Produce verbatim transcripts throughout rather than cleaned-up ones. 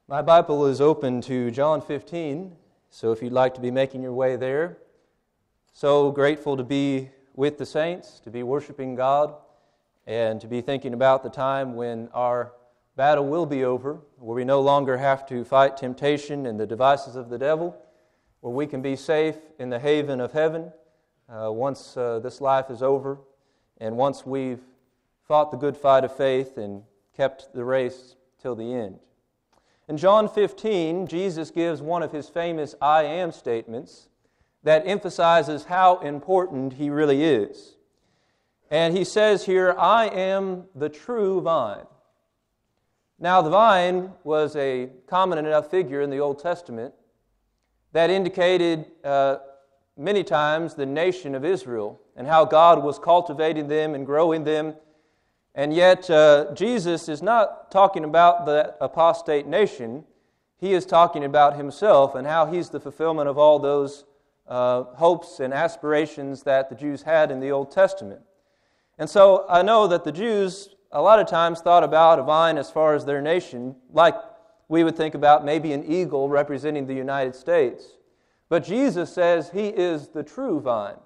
My Bible is open to John fifteen, so if you'd like to be making your way there. So grateful to be with the saints, to be worshiping God, and to be thinking about the time when our battle will be over, where we no longer have to fight temptation and the devices of the devil, where we can be safe in the haven of heaven uh, once uh, this life is over, and once we've fought the good fight of faith and kept the race till the end. In John fifteen, Jesus gives one of His famous I am statements that emphasizes how important He really is. And He says here, I am the true vine. Now, the vine was a common enough figure in the Old Testament that indicated uh, many times the nation of Israel and how God was cultivating them and growing them. And yet, uh, Jesus is not talking about the apostate nation. He is talking about Himself and how He's the fulfillment of all those uh, hopes and aspirations that the Jews had in the Old Testament. And so I know that the Jews a lot of times thought about a vine as far as their nation, like we would think about maybe an eagle representing the United States. But Jesus says He is the true vine.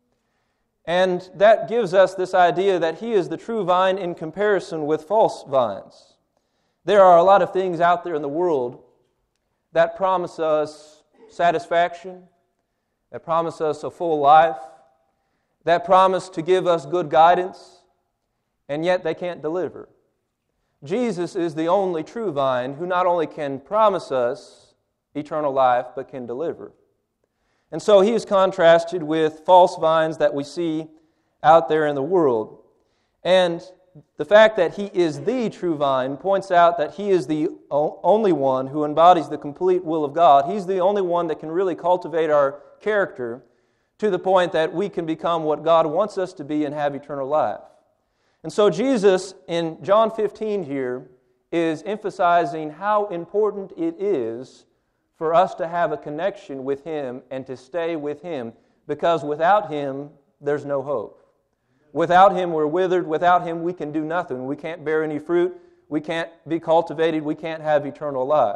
And that gives us this idea that He is the true vine in comparison with false vines. There are a lot of things out there in the world that promise us satisfaction, that promise us a full life, that promise to give us good guidance, and yet they can't deliver. Jesus is the only true vine who not only can promise us eternal life, but can deliver. And so He is contrasted with false vines that we see out there in the world. And the fact that He is the true vine points out that He is the only one who embodies the complete will of God. He's the only one that can really cultivate our character to the point that we can become what God wants us to be and have eternal life. And so Jesus, in John fifteen here, is emphasizing how important it is for us to have a connection with Him and to stay with Him, because without Him, there's no hope. Without Him, we're withered. Without Him, we can do nothing. We can't bear any fruit. We can't be cultivated. We can't have eternal life.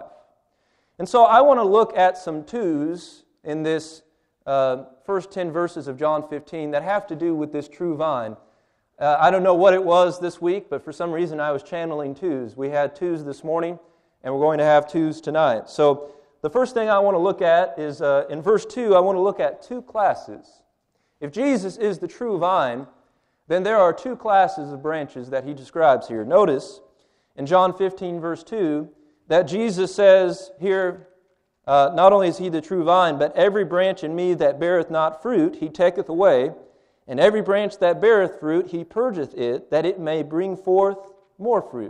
And so I want to look at some twos in this uh, first ten verses of John fifteen that have to do with this true vine. Uh, I don't know what it was this week, but for some reason I was channeling twos. We had twos this morning, and we're going to have twos tonight. So the first thing I want to look at is, uh, in verse two, I want to look at two classes. If Jesus is the true vine, then there are two classes of branches that He describes here. Notice in John fifteen, verse two, that Jesus says here, uh, not only is He the true vine, but every branch in me that beareth not fruit, He taketh away, and every branch that beareth fruit, He purgeth it, that it may bring forth more fruit.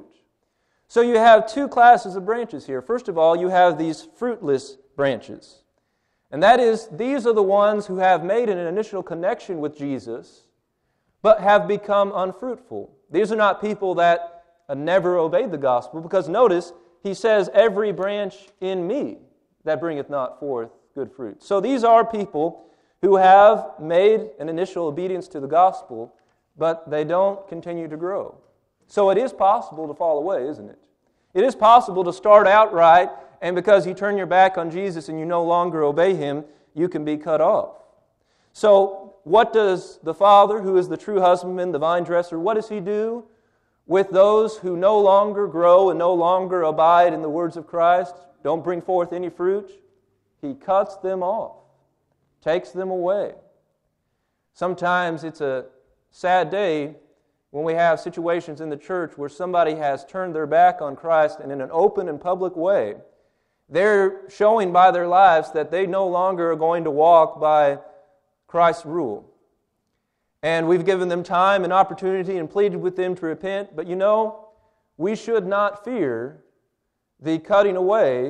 So you have two classes of branches here. First of all, you have these fruitless branches. And that is, these are the ones who have made an initial connection with Jesus, but have become unfruitful. These are not people that never obeyed the gospel, because notice, He says, every branch in me that bringeth not forth good fruit. So these are people who have made an initial obedience to the gospel, but they don't continue to grow. So it is possible to fall away, isn't it? It is possible to start out right, and because you turn your back on Jesus and you no longer obey Him, you can be cut off. So what does the Father, who is the true husbandman, the vine dresser, what does He do with those who no longer grow and no longer abide in the words of Christ, don't bring forth any fruit? He cuts them off, takes them away. Sometimes it's a sad day when we have situations in the church where somebody has turned their back on Christ, and in an open and public way, they're showing by their lives that they no longer are going to walk by Christ's rule. And we've given them time and opportunity and pleaded with them to repent, but you know, we should not fear the cutting away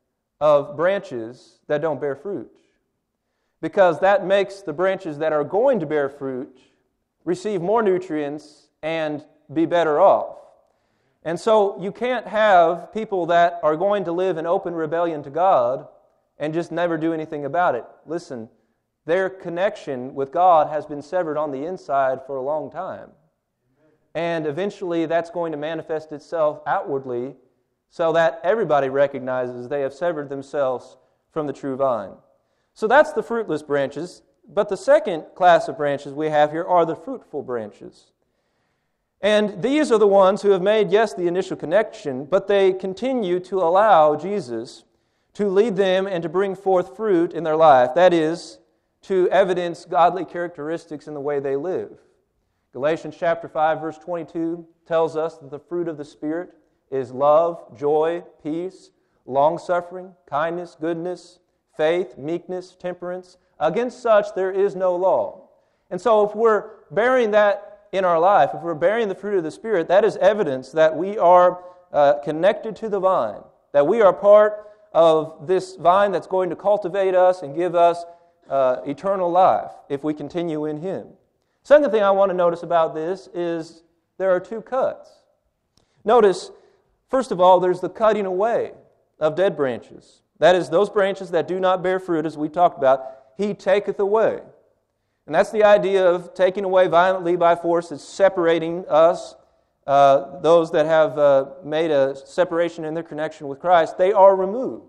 of branches that don't bear fruit, because that makes the branches that are going to bear fruit receive more nutrients and be better off. And so you can't have people that are going to live in open rebellion to God and just never do anything about it. Listen, their connection with God has been severed on the inside for a long time. And eventually that's going to manifest itself outwardly so that everybody recognizes they have severed themselves from the true vine. So that's the fruitless branches. But the second class of branches we have here are the fruitful branches. And these are the ones who have made, yes, the initial connection, but they continue to allow Jesus to lead them and to bring forth fruit in their life. That is, to evidence godly characteristics in the way they live. Galatians chapter five, verse twenty-two tells us that the fruit of the Spirit is love, joy, peace, long-suffering, kindness, goodness, faith, meekness, temperance. Against such there is no law. And so if we're bearing that in our life, if we're bearing the fruit of the Spirit, that is evidence that we are uh, connected to the vine, that we are part of this vine that's going to cultivate us and give us uh, eternal life if we continue in Him. Second thing I want to notice about this is there are two cuts. Notice, first of all, there's the cutting away of dead branches. That is, those branches that do not bear fruit, as we talked about, He taketh away. And that's the idea of taking away violently by force. It's separating us, uh, those that have uh, made a separation in their connection with Christ. They are removed.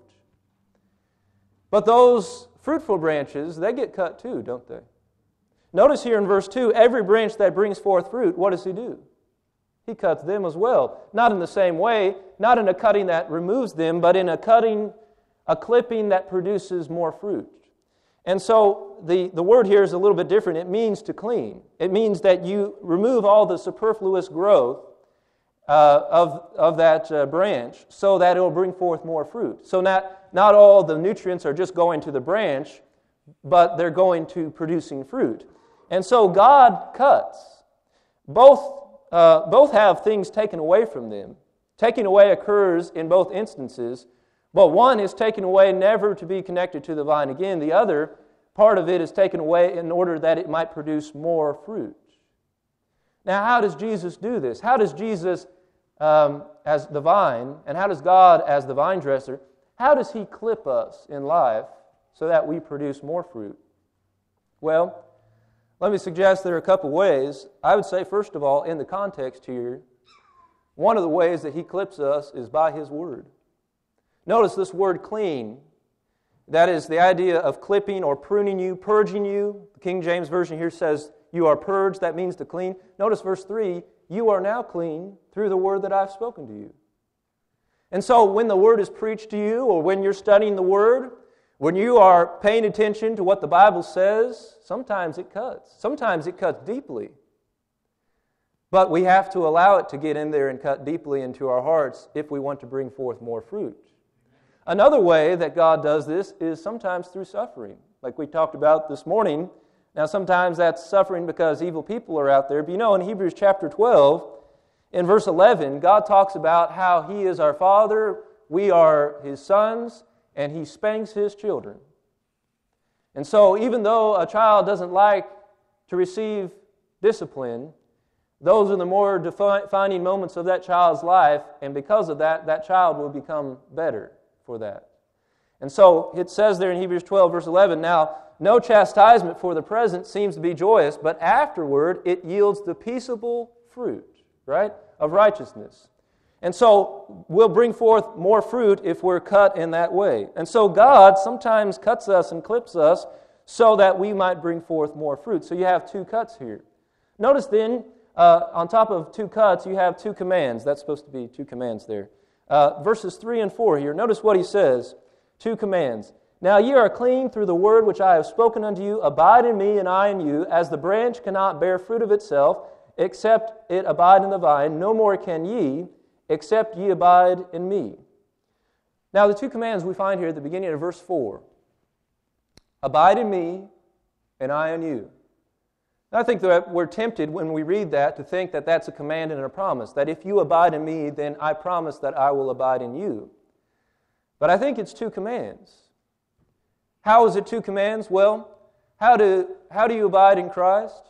But those fruitful branches, they get cut too, don't they? Notice here in verse two, every branch that brings forth fruit, what does He do? He cuts them as well. Not in the same way, not in a cutting that removes them, but in a cutting, a clipping that produces more fruit. And so the, the word here is a little bit different. It means to clean. It means that you remove all the superfluous growth uh, of, of that uh, branch so that it will bring forth more fruit. So not, not all the nutrients are just going to the branch, but they're going to producing fruit. And so God cuts. Both, uh, both have things taken away from them. Taking away occurs in both instances, but one is taken away never to be connected to the vine again. The other part of it is taken away in order that it might produce more fruit. Now, how does Jesus do this? How does Jesus, um, as the vine, and how does God as the vine dresser, how does He clip us in life so that we produce more fruit? Well, let me suggest there are a couple ways. I would say, first of all, in the context here, one of the ways that He clips us is by His Word. Notice this word clean. That is the idea of clipping or pruning you, purging you. The King James Version here says, you are purged. That means to clean. Notice verse three, you are now clean through the word that I've spoken to you. And so when the word is preached to you, or when you're studying the word, when you are paying attention to what the Bible says, sometimes it cuts. Sometimes it cuts deeply. But we have to allow it to get in there and cut deeply into our hearts if we want to bring forth more fruit. Another way that God does this is sometimes through suffering, like we talked about this morning. Now, sometimes that's suffering because evil people are out there. But you know, in Hebrews chapter twelve, in verse eleven, God talks about how He is our Father, we are His sons, and He spanks His children. And so, even though a child doesn't like to receive discipline, those are the more defining moments of that child's life, and because of that, that child will become better for that. And so it says there in Hebrews twelve, verse eleven, now, no chastisement for the present seems to be joyous, but afterward it yields the peaceable fruit, right, of righteousness. And so we'll bring forth more fruit if we're cut in that way. And so God sometimes cuts us and clips us so that we might bring forth more fruit. So you have two cuts here. Notice then, uh, on top of two cuts, you have two commands. That's supposed to be two commands there. Uh, verses three and four here. Notice what he says. Two commands. Now ye are clean through the word which I have spoken unto you. Abide in me, and I in you. As the branch cannot bear fruit of itself, except it abide in the vine, no more can ye, except ye abide in me. Now the two commands we find here at the beginning of verse four. Abide in me, and I in you. I think that we're tempted when we read that to think that that's a command and a promise, that if you abide in me, then I promise that I will abide in you. But I think it's two commands. How is it two commands? Well, how do, how do you abide in Christ?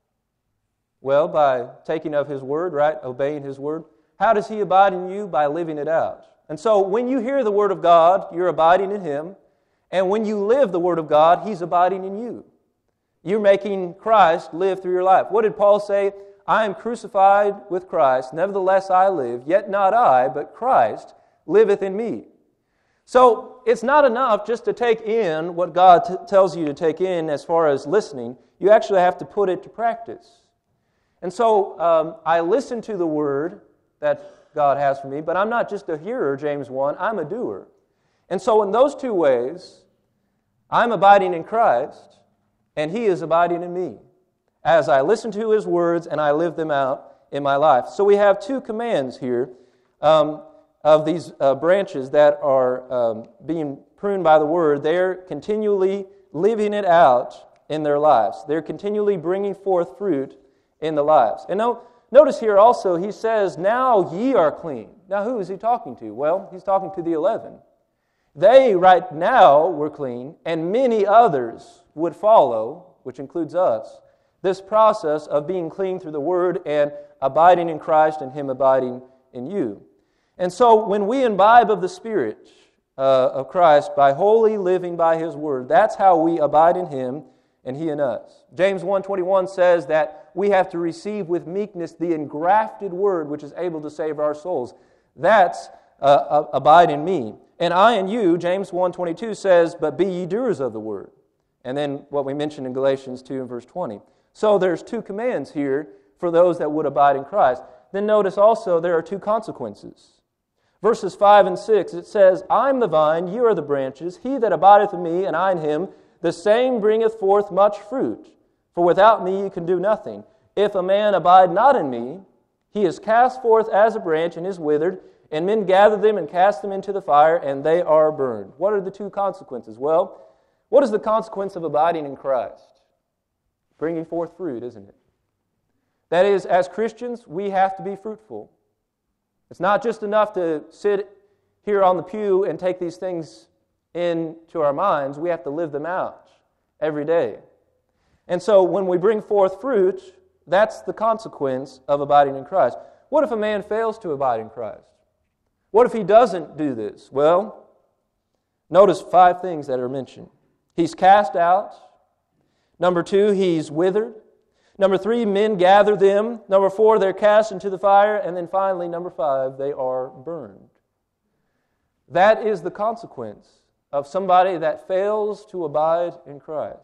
Well, by taking of His word, right? Obeying His word. How does He abide in you? By living it out. And so when you hear the word of God, you're abiding in Him. And when you live the word of God, He's abiding in you. You're making Christ live through your life. What did Paul say? I am crucified with Christ, nevertheless I live, yet not I, but Christ liveth in me. So it's not enough just to take in what God t- tells you to take in as far as listening. You actually have to put it to practice. And so um, I listen to the Word that God has for me, but I'm not just a hearer, James one, I'm a doer. And so in those two ways, I'm abiding in Christ, and He is abiding in me, as I listen to His words and I live them out in my life. So we have two commands here um, of these uh, branches that are um, being pruned by the Word. They're continually living it out in their lives. They're continually bringing forth fruit in the lives. And no, notice here also, he says, now ye are clean. Now who is he talking to? Well, he's talking to the eleven. They right now were clean, and many others would follow, which includes us, this process of being clean through the Word and abiding in Christ and Him abiding in you. And so when we imbibe of the Spirit uh, of Christ by wholly living by His Word, that's how we abide in Him and He in us. James one twenty-one says that we have to receive with meekness the engrafted Word which is able to save our souls. That's uh, abide in me. And I in you, James one twenty-two says, but be ye doers of the Word. And then what we mentioned in Galatians two and verse twenty. So there's two commands here for those that would abide in Christ. Then notice also there are two consequences. Verses five and six, it says, I am the vine, ye are the branches. He that abideth in me, and I in him, the same bringeth forth much fruit. For without me ye can do nothing. If a man abide not in me, he is cast forth as a branch and is withered, and men gather them and cast them into the fire, and they are burned. What are the two consequences? Well, what is the consequence of abiding in Christ? Bringing forth fruit, isn't it? That is, as Christians, we have to be fruitful. It's not just enough to sit here on the pew and take these things into our minds. We have to live them out every day. And so when we bring forth fruit, that's the consequence of abiding in Christ. What if a man fails to abide in Christ? What if he doesn't do this? Well, notice five things that are mentioned. He's cast out. Number two, he's withered. Number three, men gather them. Number four, they're cast into the fire. And then finally, number five, they are burned. That is the consequence of somebody that fails to abide in Christ.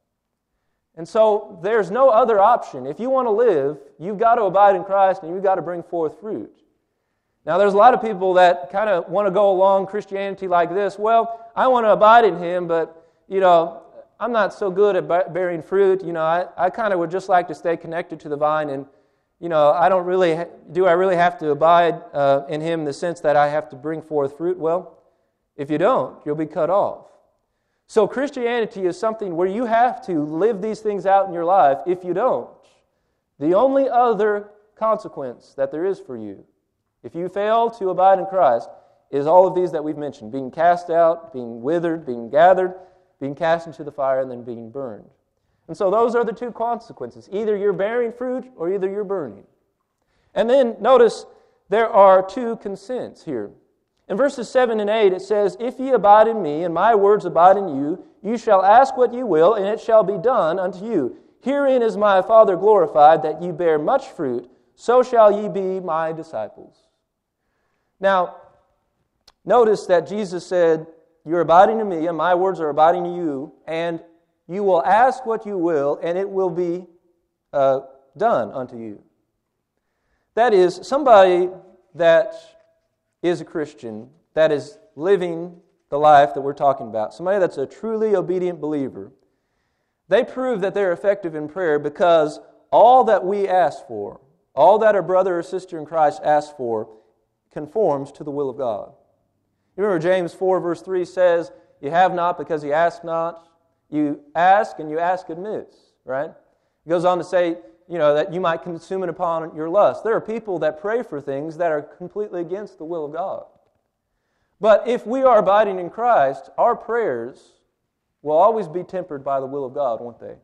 And so there's no other option. If you want to live, you've got to abide in Christ and you've got to bring forth fruit. Now, there's a lot of people that kind of want to go along Christianity like this. Well, I want to abide in Him, but, you know, I'm not so good at bearing fruit. You know, I, I kind of would just like to stay connected to the vine, and, you know, I don't really, ha- do I really have to abide uh, in Him in the sense that I have to bring forth fruit? Well, if you don't, you'll be cut off. So Christianity is something where you have to live these things out in your life. If you don't, the only other consequence that there is for you, if you fail to abide in Christ, is all of these that we've mentioned, being cast out, being withered, being gathered, being cast into the fire, and then being burned. And so those are the two consequences. Either you're bearing fruit or either you're burning. And then notice there are two consents here. In verses seven and eight it says, If ye abide in me, and my words abide in you, you shall ask what ye will, and it shall be done unto you. Herein is my Father glorified, that ye bear much fruit, so shall ye be my disciples. Now, notice that Jesus said, You're abiding in me, and my words are abiding in you, and you will ask what you will, and it will be uh, done unto you. That is, somebody that is a Christian, that is living the life that we're talking about, somebody that's a truly obedient believer, they prove that they're effective in prayer because all that we ask for, all that our brother or sister in Christ asks for, conforms to the will of God. You remember James four verse three says, you have not because you ask not. You ask and you ask amiss, right? It goes on to say, you know, that you might consume it upon your lust. There are people that pray for things that are completely against the will of God. But if we are abiding in Christ, our prayers will always be tempered by the will of God, won't they?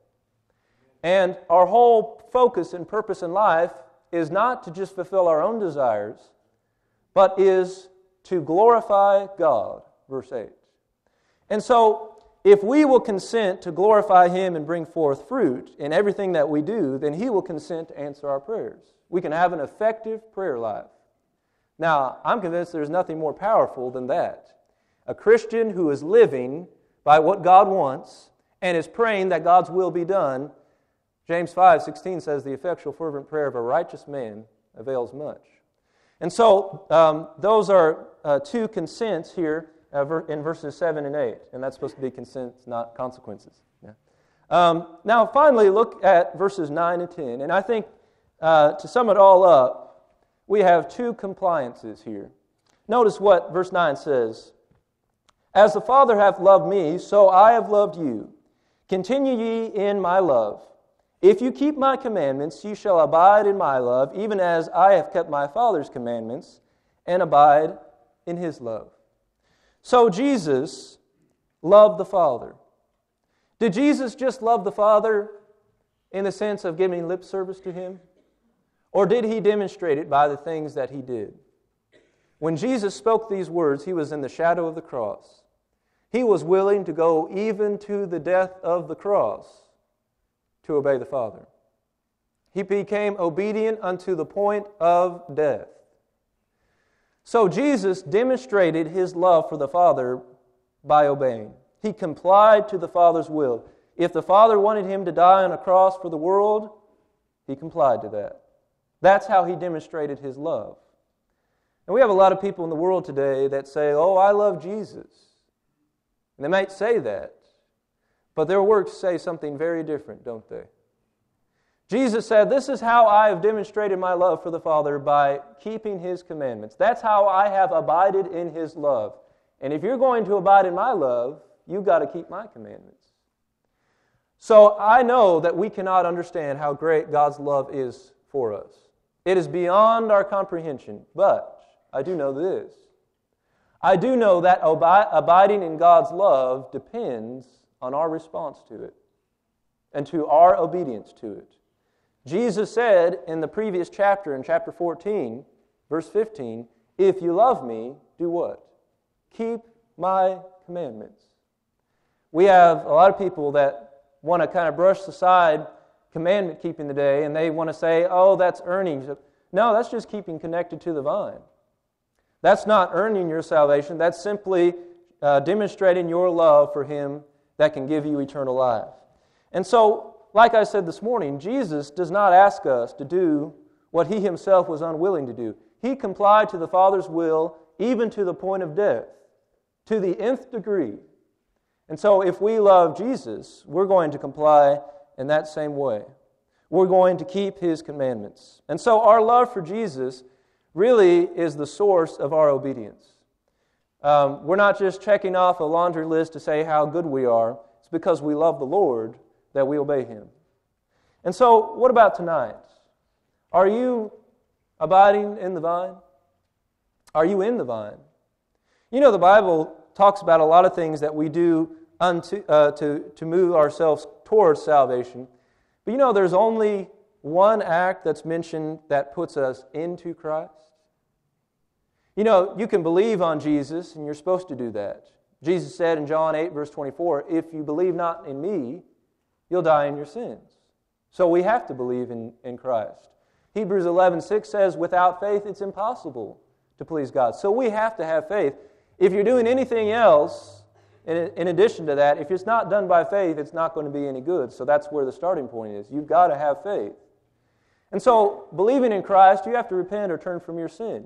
And our whole focus and purpose in life is not to just fulfill our own desires, but is to glorify God, verse eight. And so, if we will consent to glorify Him and bring forth fruit in everything that we do, then He will consent to answer our prayers. We can have an effective prayer life. Now, I'm convinced there's nothing more powerful than that. A Christian who is living by what God wants and is praying that God's will be done. James five sixteen says, the effectual fervent prayer of a righteous man avails much. And so, um, those are uh, two consents here uh, ver- in verses seven and eight. And that's supposed to be consents, not consequences. Yeah. Um, now, finally, look at verses nine and ten. And I think, uh, to sum it all up, we have two compliances here. Notice what verse nine says. As the Father hath loved me, so I have loved you. Continue ye in my love. If you keep my commandments, you shall abide in my love, even as I have kept my Father's commandments, and abide in his love. So Jesus loved the Father. Did Jesus just love the Father in the sense of giving lip service to him? Or did he demonstrate it by the things that he did? When Jesus spoke these words, he was in the shadow of the cross. He was willing to go even to the death of the cross to obey the Father. He became obedient unto the point of death. So Jesus demonstrated his love for the Father by obeying. He complied to the Father's will. If the Father wanted him to die on a cross for the world, he complied to that. That's how he demonstrated his love. And we have a lot of people in the world today that say, oh, I love Jesus. And they might say that, but their works say something very different, don't they? Jesus said, this is how I have demonstrated my love for the Father, by keeping his commandments. That's how I have abided in his love. And if you're going to abide in my love, you've got to keep my commandments. So I know that we cannot understand how great God's love is for us. It is beyond our comprehension, but I do know this. I do know that abi- abiding in God's love depends on our response to it and to our obedience to it. Jesus said in the previous chapter, in chapter fourteen, verse fifteen, if you love me, do what? Keep my commandments. We have a lot of people that want to kind of brush aside commandment keeping today, and they want to say, oh, that's earning. No, that's just keeping connected to the vine. That's not earning your salvation. That's simply uh, demonstrating your love for him that can give you eternal life. And so, like I said this morning, Jesus does not ask us to do what he himself was unwilling to do. He complied to the Father's will even to the point of death, to the nth degree. And so if we love Jesus, we're going to comply in that same way. We're going to keep his commandments. And so our love for Jesus really is the source of our obedience. Um, we're not just checking off a laundry list to say how good we are. It's because we love the Lord that we obey him. And so, what about tonight? Are you abiding in the vine? Are you in the vine? You know, the Bible talks about a lot of things that we do unto, uh, to, to move ourselves towards salvation. But you know, there's only one act that's mentioned that puts us into Christ. You know, you can believe on Jesus, and you're supposed to do that. Jesus said in John eight, verse twenty-four, if you believe not in me, you'll die in your sins. So we have to believe in, in Christ. Hebrews eleven six says, without faith it's impossible to please God. So we have to have faith. If you're doing anything else, in, in addition to that, if it's not done by faith, it's not going to be any good. So that's where the starting point is. You've got to have faith. And so, believing in Christ, you have to repent or turn from your sin.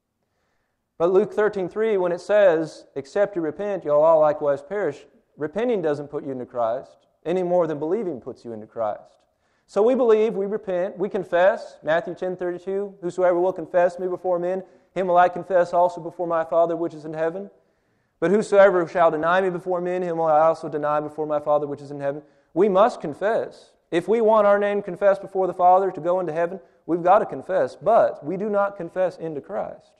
But Luke thirteen three, when it says, except you repent, you'll all likewise perish, repenting doesn't put you into Christ any more than believing puts you into Christ. So we believe, we repent, we confess. Matthew ten thirty-two, whosoever will confess me before men, him will I confess also before my Father which is in heaven. But whosoever shall deny me before men, him will I also deny before my Father which is in heaven. We must confess. If we want our name confessed before the Father to go into heaven, we've got to confess. But we do not confess into Christ.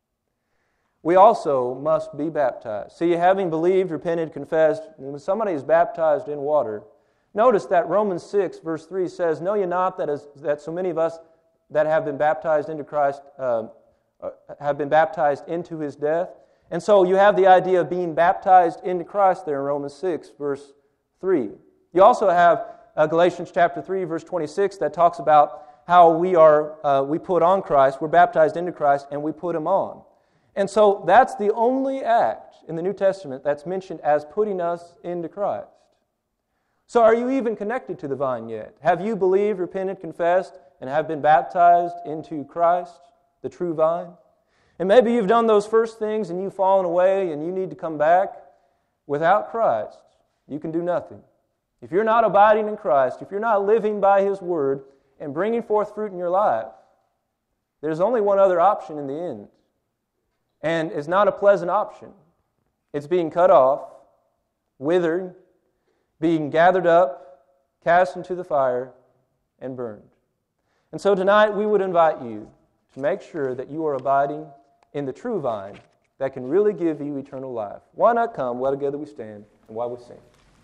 We also must be baptized. See, having believed, repented, confessed, when somebody is baptized in water, notice that Romans six, verse three says, know ye not that, as, that so many of us that have been baptized into Christ uh, have been baptized into his death? And so you have the idea of being baptized into Christ there in Romans six, verse three. You also have uh, Galatians chapter three, verse twenty-six, that talks about how we are uh, we put on Christ, we're baptized into Christ, and we put Him on. And so that's the only act in the New Testament that's mentioned as putting us into Christ. So are you even connected to the vine yet? Have you believed, repented, confessed, and have been baptized into Christ, the true vine? And maybe you've done those first things and you've fallen away and you need to come back. Without Christ, you can do nothing. If you're not abiding in Christ, if you're not living by His Word and bringing forth fruit in your life, there's only one other option in the end. And it's not a pleasant option. It's being cut off, withered, being gathered up, cast into the fire, and burned. And so tonight we would invite you to make sure that you are abiding in the true vine that can really give you eternal life. Why not come while together we stand and while we sing?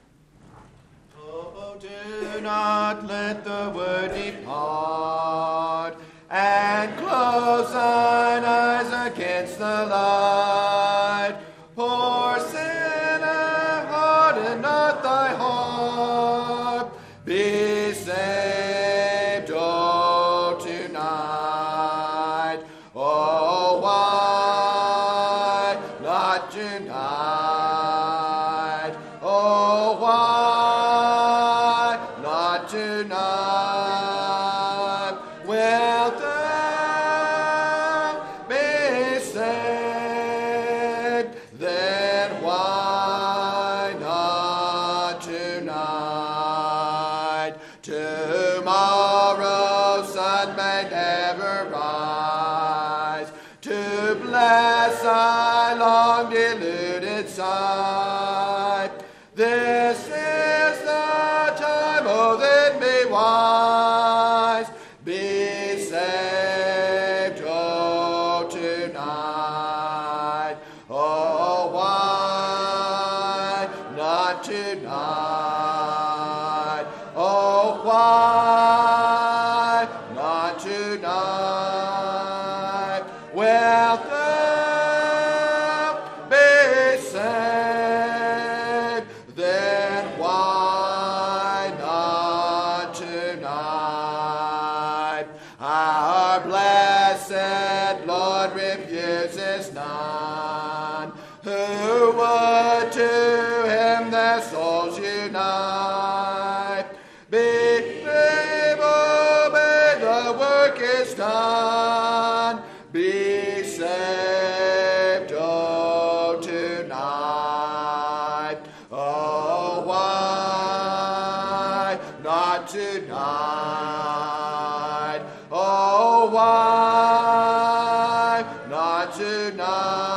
Oh, do not let the word depart, and close thine eyes against the light. Poor sinner, harden not thy heart. Be saved, oh, tonight. Oh, why not tonight? Oh, why not tonight? Wilt thou be saved? Then why not tonight? Tomorrow's sun may never rise to bless thy long deluded sight. This is the time, oh, then be wise. Be saved, oh, tonight. Oh, why not tonight? Oh, why not tonight? Wilt thou be saved? Then why not tonight? Our blessed Lord refuses none who would to Him their souls unite. Believe, obey, the work is done. Be saved, oh, tonight. Oh, why not tonight? Oh, why not tonight?